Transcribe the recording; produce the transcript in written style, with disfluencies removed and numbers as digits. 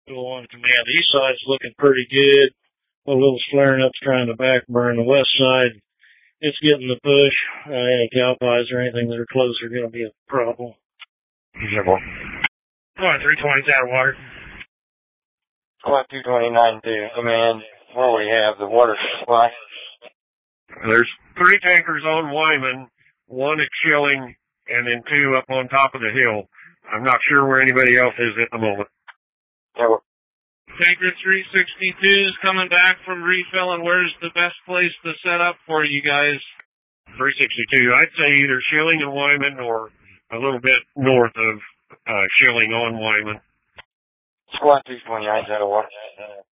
Go on command. East side's looking pretty good. A little flaring up's trying to back burn. The west side, it's getting the push. Any cow pies or anything that are close are going to be a problem. Reasonable. Squad 320's out of water. Squad 229 to command. What do we have? The water supply. There's 3 tankers on Wyman, 1 at Schilling, and then 2 up on top of the hill. I'm not sure where anybody else is at the moment. Yeah, Tanker 362 is coming back from refilling. Where's the best place to set up for you guys? 362. I'd say either Schilling and Wyman or a little bit north of Schilling on Wyman. Squad 229's out of water.